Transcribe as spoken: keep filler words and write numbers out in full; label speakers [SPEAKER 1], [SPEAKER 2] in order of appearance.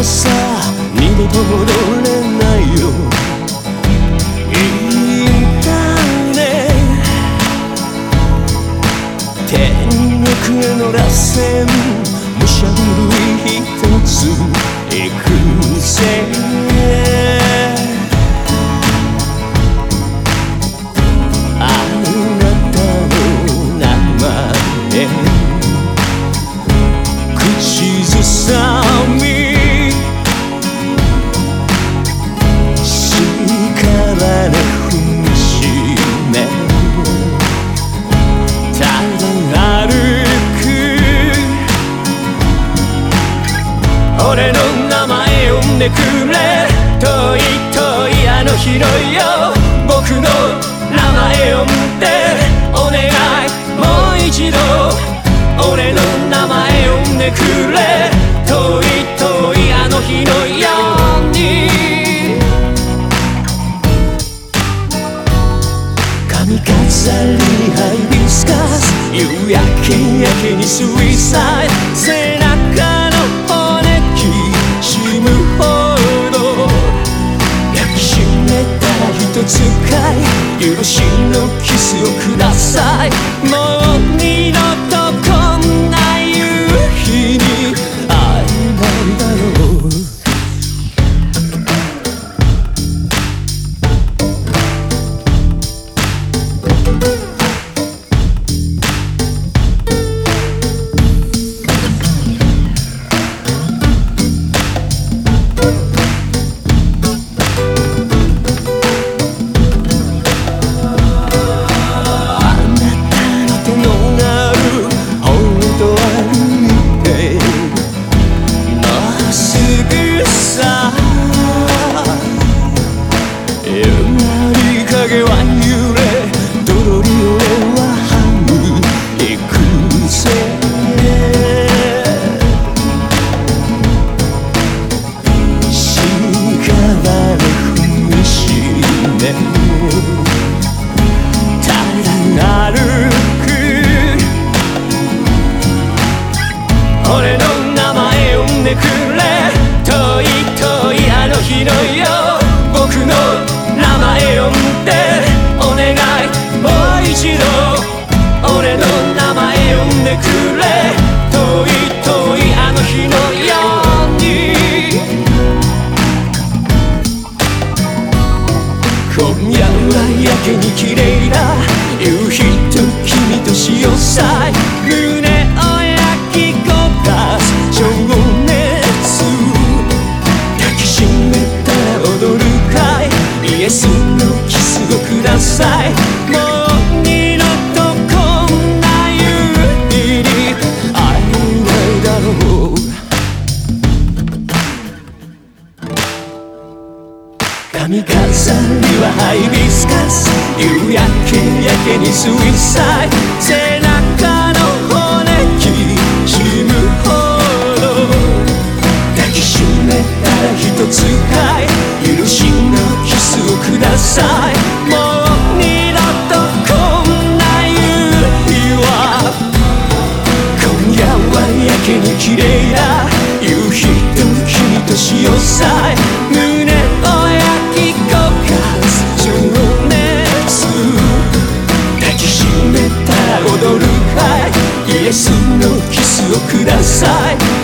[SPEAKER 1] さ二度と戻れないよ。いいんだね、天国への螺旋、武者震い一つ行くぜ。あなたの名前口ずさみ俺の名前呼んでくれ、遠い遠いあの日のよ。僕の名前呼んでお願い、もう一度。俺の名前呼んでくれ、遠い遠いあの日のように。髪飾りにハイビスカス、夕焼けやけにスイサイド、背中の骨しむほど抱きしめたら一つかい許しのキスをください。もう二度とこんな夕日に会えないだろう。影は揺れ、どろり俺ははむいくぜ。屍踏みしめただ歩く、俺の名前呼んでくれ、遠い遠いあの日のよ。僕の名前呼んでお願い、もう一度。俺の名前呼んでくれ、遠い遠いあの日のように。今夜はやけに綺麗な夕日と君と潮さい、胸を焼き焦がす情熱、抱きしめたら踊るかい、イエスのキスをください。もう二度とこんな夕日に会えないだろう。髪飾りはハイビスカス、夕焼けやけにスイサイド、背中の骨きしむほど抱きしめたら一つかい許しのキスをください。もう二度とこんな夕日は、今夜はやけに綺麗な夕日と君と潮さい、胸を焼き焦がす情熱、抱きしめたら踊るかい、イエスのキスをください。